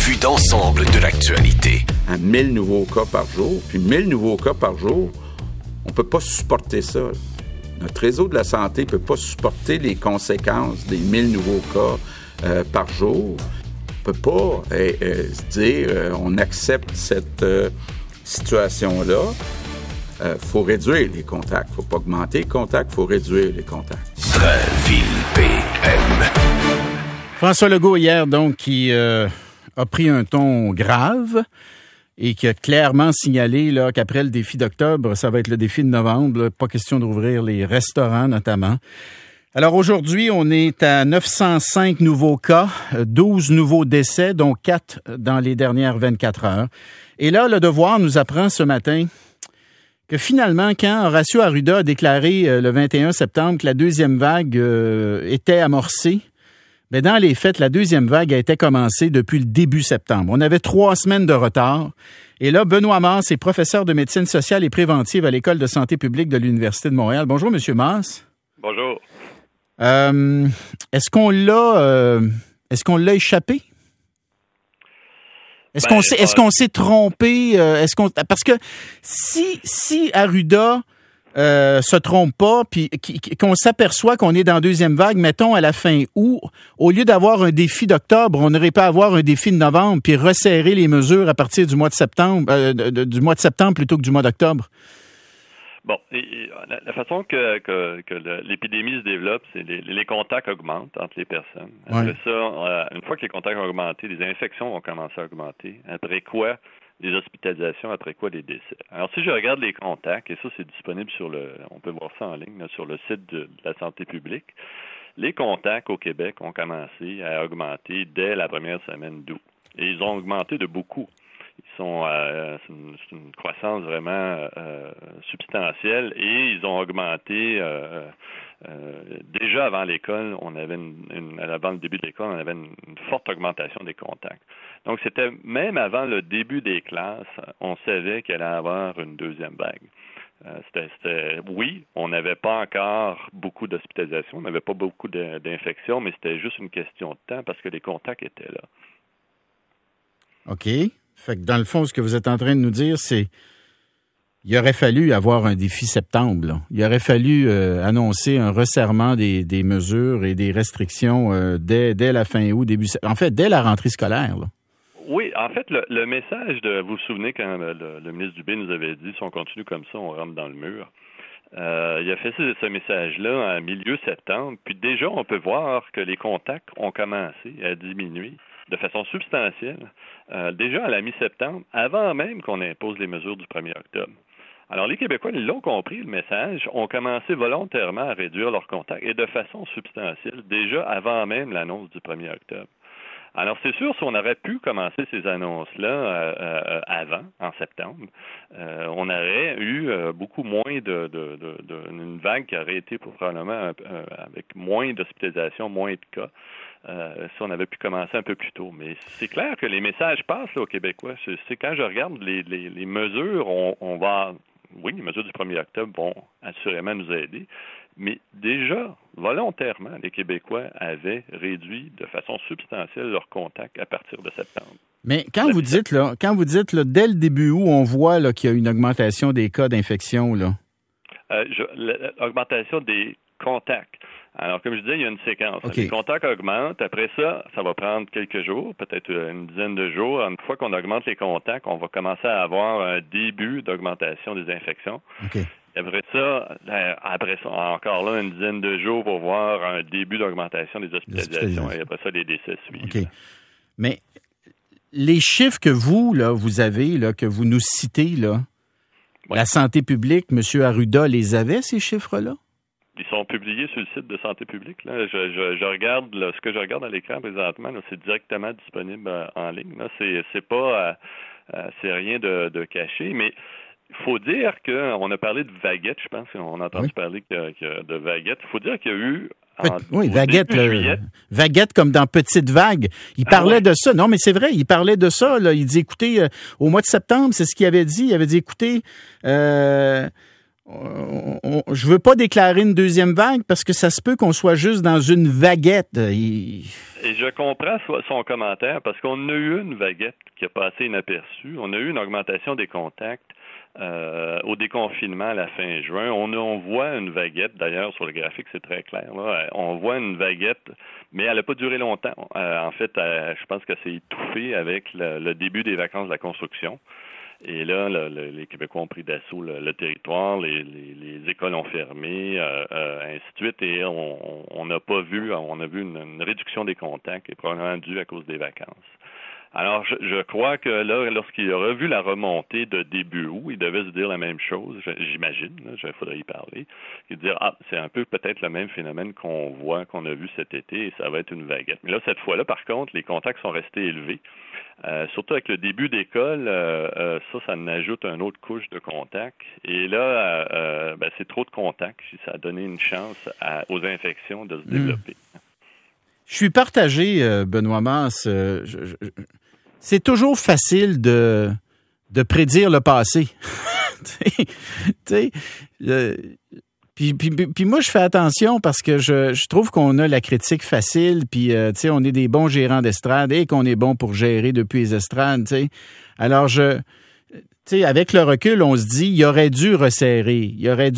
vue d'ensemble de l'actualité. 1000 nouveaux cas par jour, puis 1000 nouveaux cas par jour, on ne peut pas supporter ça. Notre réseau de la santé ne peut pas supporter les conséquences des 1000 nouveaux cas par jour. On ne peut pas se dire on accepte cette situation-là. Faut réduire les contacts. Faut pas augmenter les contacts, faut réduire les contacts. Drainville PM. François Legault, hier, donc, qui a pris un ton grave et qui a clairement signalé là, qu'après le défi d'octobre, ça va être le défi de novembre. Là, pas question d'ouvrir les restaurants, notamment. Alors, aujourd'hui, on est à 905 nouveaux cas, 12 nouveaux décès, dont 4 dans les dernières 24 heures. Et là, Le Devoir nous apprend ce matin que finalement, quand Horacio Arruda a déclaré le 21 septembre que la deuxième vague était amorcée, bien, dans les faits, la deuxième vague a été commencée depuis le début septembre. On avait 3 semaines de retard. Et là, Benoît Masse est professeur de médecine sociale et préventive à l'École de santé publique de l'Université de Montréal. Bonjour, M. Masse. Bonjour. Est-ce qu'on l'a échappé? Est-ce qu'on s'est trompé? Parce que si Arruda se trompe pas, puis qu'on s'aperçoit qu'on est dans la deuxième vague, mettons à la fin août, au lieu d'avoir un défi d'octobre, on n'aurait pas à avoir un défi de novembre, puis resserrer les mesures à partir du mois de septembre, du mois de septembre plutôt que du mois d'octobre? Bon, la façon que l'épidémie se développe, c'est les contacts augmentent entre les personnes. Après ça, une fois que les contacts ont augmenté, les infections vont commencer à augmenter. Après quoi, les hospitalisations, après quoi, les décès. Alors, si je regarde les contacts, et ça, c'est disponible on peut voir ça en ligne, là, sur le site de la santé publique, les contacts au Québec ont commencé à augmenter dès la première semaine d'août. Et ils ont augmenté de beaucoup. C'est une croissance vraiment substantielle et ils ont augmenté déjà avant l'école, avant le début de l'école, on avait une forte augmentation des contacts. Donc c'était même avant le début des classes, on savait qu'il allait y avoir une deuxième vague. Oui, on n'avait pas encore beaucoup d'hospitalisations, on n'avait pas beaucoup d'infections, mais c'était juste une question de temps parce que les contacts étaient là. OK. Fait que dans le fond, ce que vous êtes en train de nous dire, c'est il aurait fallu avoir un défi septembre. Là. Il aurait fallu annoncer un resserrement des mesures et des restrictions dès la fin août, dès la rentrée scolaire. Là. Oui, en fait, le message vous vous souvenez quand le ministre Dubé nous avait dit si on continue comme ça, on rentre dans le mur. Il a fait ce message-là en milieu septembre, puis déjà on peut voir que les contacts ont commencé à diminuer de façon substantielle, déjà à la mi-septembre, avant même qu'on impose les mesures du 1er octobre. Alors, les Québécois, ils l'ont compris, le message, ont commencé volontairement à réduire leurs contacts, et de façon substantielle, déjà avant même l'annonce du 1er octobre. Alors, c'est sûr, si on aurait pu commencer ces annonces-là avant, en septembre, on aurait eu beaucoup moins une vague qui aurait été probablement avec moins d'hospitalisation, moins de cas. Si on avait pu commencer un peu plus tôt. Mais c'est clair que les messages passent là, aux Québécois. C'est quand je regarde les mesures, oui, les mesures du 1er octobre vont assurément nous aider, mais déjà, volontairement, les Québécois avaient réduit de façon substantielle leurs contacts à partir de septembre. Mais quand vous dites là, dès le début août, on voit là, qu'il y a une augmentation des cas d'infection, là. L'augmentation des contacts. Alors, comme je disais, il y a une séquence. Okay. Les contacts augmentent. Après ça, ça va prendre quelques jours, peut-être une dizaine de jours. Une fois qu'on augmente les contacts, on va commencer à avoir un début d'augmentation des infections. Okay. Après ça, encore là, une dizaine de jours pour voir un début d'augmentation des hospitalisations. Et après ça, les décès suivent. Okay. Mais les chiffres que vous avez, là, que vous nous citez, là, oui. La santé publique, M. Arruda les avait, ces chiffres-là? Ils sont publiés sur le site de Santé publique. Là. Je regarde ce que je regarde à l'écran présentement, là, c'est directement disponible en ligne. Là. C'est pas c'est rien de caché, mais il faut dire qu'on a parlé de vaguette, je pense qu'on a entendu parler de vaguette. Il faut dire qu'il y a eu vaguette comme dans Petite Vague. Il parlait de ça. Non, mais c'est vrai, il parlait de ça. Là. Il dit, écoutez, au mois de septembre, c'est ce qu'il avait dit. Il avait dit, écoutez, je veux pas déclarer une deuxième vague parce que ça se peut qu'on soit juste dans une vaguette. Et je comprends son commentaire parce qu'on a eu une vaguette qui a passé inaperçue. On a eu une augmentation des contacts au déconfinement à la fin juin. On voit une vaguette, d'ailleurs, sur le graphique, c'est très clair. Là. On voit une vaguette, mais elle n'a pas duré longtemps. En fait, je pense que c'est étouffé avec le début des vacances de la construction. Et là, les Québécois ont pris d'assaut le territoire, les écoles ont fermé, ainsi de suite, et on n'a pas vu, on a vu une réduction des contacts, et probablement due à cause des vacances. Alors, je crois que là, lorsqu'il a revu la remontée de début août, il devait se dire la même chose, j'imagine, il faudrait y parler, et dire, c'est un peu peut-être le même phénomène qu'on a vu cet été, et ça va être une vaguette. Mais là, cette fois-là, par contre, les contacts sont restés élevés. Surtout avec le début d'école, ça en ajoute une autre couche de contacts. Et là, c'est trop de contacts. Ça a donné une chance aux infections de se développer. Je suis partagé, Benoît Masse. C'est toujours facile de prédire le passé. Puis moi, je fais attention parce que je trouve qu'on a la critique facile, puis on est des bons gérants d'estrade et qu'on est bon pour gérer depuis les estrades, tu sais. Alors, avec le recul, on se dit, il aurait dû resserrer.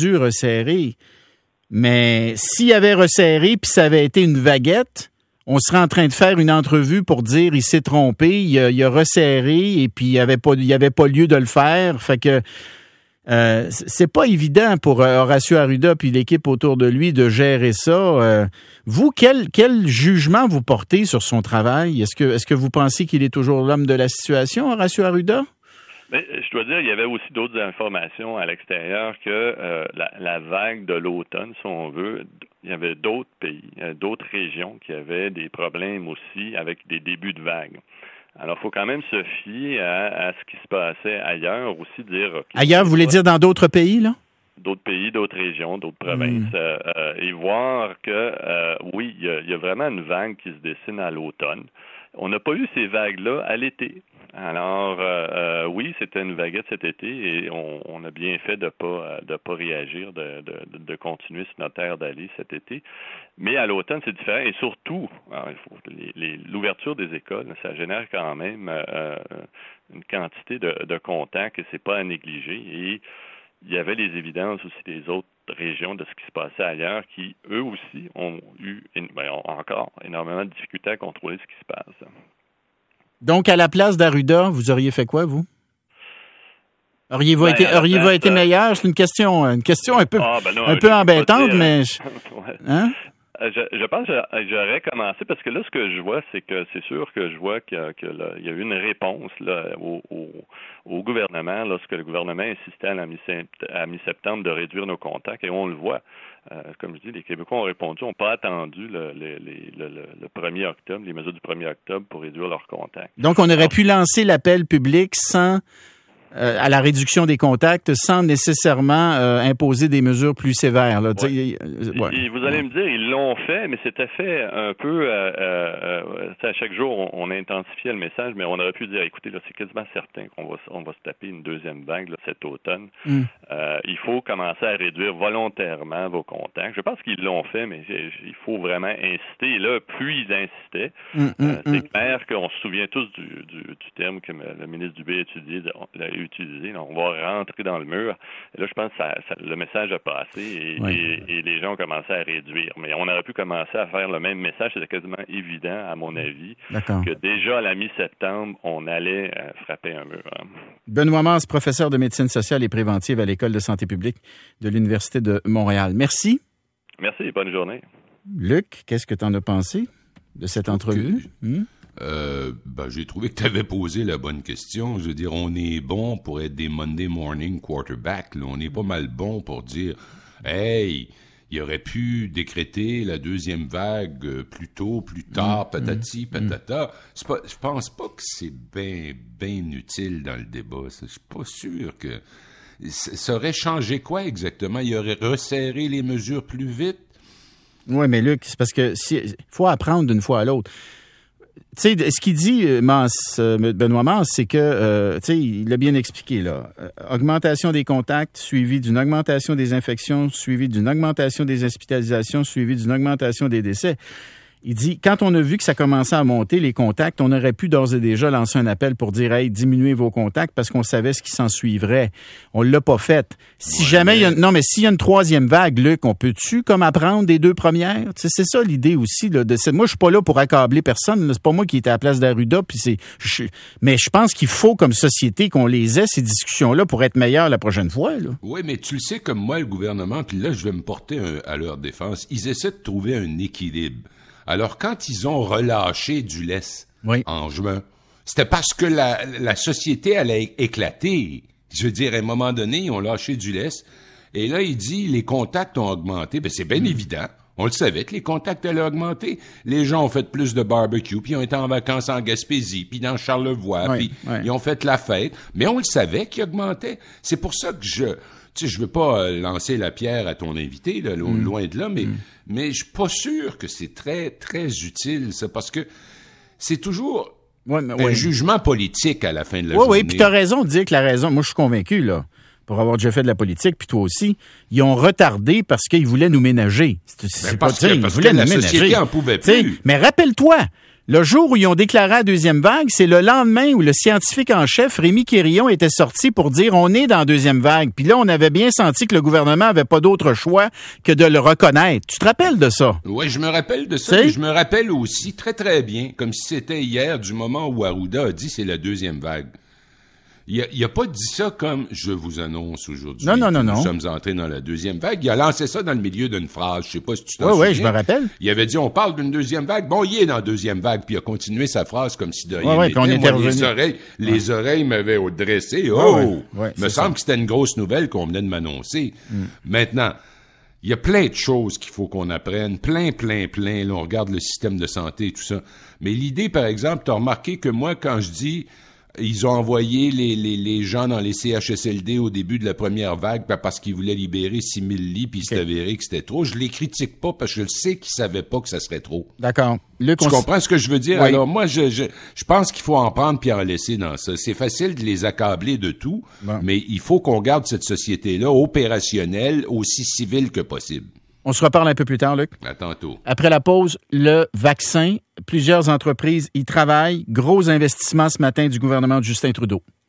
Mais s'il avait resserré puis ça avait été une vaguette, on serait en train de faire une entrevue pour dire il s'est trompé, il a resserré et puis il y avait pas lieu de le faire. Fait que c'est pas évident pour Horacio Arruda puis l'équipe autour de lui de gérer ça. Vous, quel jugement vous portez sur son travail? Est-ce que vous pensez qu'il est toujours l'homme de la situation, Horacio Arruda? Mais je dois dire, il y avait aussi d'autres informations à l'extérieur que la vague de l'automne, si on veut, il y avait d'autres pays, d'autres régions qui avaient des problèmes aussi avec des débuts de vagues. Alors, il faut quand même se fier à ce qui se passait ailleurs, aussi dire... Okay, ailleurs, vous voulez dire dans d'autres pays, là? D'autres pays, d'autres régions, d'autres provinces, et voir que, oui, il y a vraiment une vague qui se dessine à l'automne. On n'a pas eu ces vagues-là à l'été. Alors, oui, c'était une vaguette cet été et on a bien fait de pas réagir, de continuer sur notre aire d'aller cet été. Mais à l'automne, c'est différent et surtout, l'ouverture des écoles, ça génère quand même une quantité de contacts et c'est pas à négliger. Et il y avait les évidences aussi des autres régions de ce qui se passait ailleurs qui, eux aussi, ont encore énormément de difficultés à contrôler ce qui se passe. Donc, à la place d'Arruda, vous auriez fait quoi, vous? Auriez-vous été meilleur? C'est une question un peu embêtante, mais... Hein? Je pense que j'aurais commencé parce que là, ce que je vois, c'est que c'est sûr que je vois qu'il y a eu une réponse là, au gouvernement lorsque le gouvernement insistait à mi-septembre de réduire nos contacts et on le voit. Comme je dis, les Québécois ont répondu, n'ont pas attendu le 1er octobre, les mesures du 1er octobre pour réduire leurs contacts. Donc, on aurait pu lancer l'appel public à la réduction des contacts sans nécessairement imposer des mesures plus sévères. Là. Ouais. Et vous allez me dire, ils l'ont fait, mais c'était fait un peu... à chaque jour, on intensifiait le message, mais on aurait pu dire, écoutez, là, c'est quasiment certain qu'on va se taper une deuxième vague là, cet automne. Il faut commencer à réduire volontairement vos contacts. Je pense qu'ils l'ont fait, mais il faut vraiment inciter. Et là, plus ils insistaient, c'est clair qu'on se souvient tous du terme que le ministre Dubé a utilisé. On va rentrer dans le mur. Et là, je pense que le message a passé et les gens ont commencé à réduire. Mais on aurait pu commencer à faire le même message. C'était quasiment évident, à mon avis, que déjà à la mi-septembre, on allait frapper un mur. Benoît Masse, professeur de médecine sociale et préventive à l'École de santé publique de l'Université de Montréal. Merci. Merci, bonne journée. Luc, qu'est-ce que tu en as pensé de cette entrevue? J'ai trouvé que tu avais posé la bonne question. Je veux dire, on est bon pour être des Monday morning quarterbacks. Là. On est pas mal bon pour dire « Hey, il aurait pu décréter la deuxième vague plus tôt, plus tard, patati, patata. » Je pense pas que c'est bien utile dans le débat. Je suis pas sûr que... Ça aurait changé quoi exactement? Il aurait resserré les mesures plus vite? Oui, mais Luc, c'est parce que faut apprendre d'une fois à l'autre. tu sais, ce qu'il dit, Benoît Mance, c'est que, tu sais, il l'a bien expliqué, là. Augmentation des contacts, suivi d'une augmentation des infections, suivi d'une augmentation des hospitalisations, suivi d'une augmentation des décès. Il dit, quand on a vu que ça commençait à monter, les contacts, on aurait pu d'ores et déjà lancer un appel pour dire, hey, diminuez vos contacts parce qu'on savait ce qui s'en suivrait. On l'a pas fait. Si jamais il y a, s'il y a une troisième vague, Luc, on peut-tu comme apprendre des deux premières? Tu sais, c'est ça l'idée aussi, là. Moi, je suis pas là pour accabler personne. Là. C'est pas moi qui étais à la place d'Arruda, mais je pense qu'il faut, comme société, qu'on les ait, ces discussions-là, pour être meilleurs la prochaine fois, là. Oui, mais tu le sais comme moi, le gouvernement, puis là, je vais me porter à leur défense. Ils essaient de trouver un équilibre. Alors, quand ils ont relâché du lest en juin, c'était parce que la société allait éclater. Je veux dire, à un moment donné, ils ont lâché du lest. Et là, il dit, les contacts ont augmenté. Ben, c'est bien évident. On le savait que les contacts allaient augmenter. Les gens ont fait plus de barbecue, puis ils ont été en vacances en Gaspésie, puis dans Charlevoix, puis ils ont fait la fête. Mais on le savait qu'ils augmentaient. C'est pour ça que je veux pas lancer la pierre à ton invité, là, loin de là, mais je suis pas sûr que c'est très, très utile, ça, parce que c'est toujours un jugement politique à la fin de la journée. Oui, puis t'as raison de dire que la raison, moi je suis convaincu, là, pour avoir déjà fait de la politique, puis toi aussi, ils ont retardé parce qu'ils voulaient nous ménager. Parce que la société en pouvait plus. Mais rappelle-toi, le jour où ils ont déclaré la deuxième vague, c'est le lendemain où le scientifique en chef, Rémi Quérillon, était sorti pour dire on est dans la deuxième vague. Puis là, on avait bien senti que le gouvernement avait pas d'autre choix que de le reconnaître. Tu te rappelles de ça? Oui, je me rappelle de ça. Mais je me rappelle aussi très, très bien, comme si c'était hier, du moment où Arruda a dit c'est la deuxième vague. Il a pas dit ça comme « je vous annonce aujourd'hui ». Non. Nous sommes entrés dans la deuxième vague. Il a lancé ça dans le milieu d'une phrase. Je sais pas si tu t'en souviens. Oui, je me rappelle. Il avait dit « on parle d'une deuxième vague ». Bon, il est dans la deuxième vague. Puis il a continué sa phrase comme si de rien n'était. Puis on était revenu. Les oreilles m'avaient dressé. Me semble que c'était une grosse nouvelle qu'on venait de m'annoncer. Maintenant, il y a plein de choses qu'il faut qu'on apprenne. Plein. Là, on regarde le système de santé et tout ça. Mais l'idée, par exemple, t'as remarqué que moi, quand je dis... Ils ont envoyé les gens dans les CHSLD au début de la première vague parce qu'ils voulaient libérer 6 000 lits puis c'est avéré que c'était trop. Je les critique pas parce que je sais qu'ils savaient pas que ça serait trop. D'accord. Tu comprends ce que je veux dire? Oui. Alors moi, je pense qu'il faut en prendre puis en laisser dans ça. C'est facile de les accabler de tout, mais il faut qu'on garde cette société-là opérationnelle, aussi civile que possible. On se reparle un peu plus tard, Luc. À tantôt. Après la pause, le vaccin. Plusieurs entreprises y travaillent. Gros investissement ce matin du gouvernement de Justin Trudeau.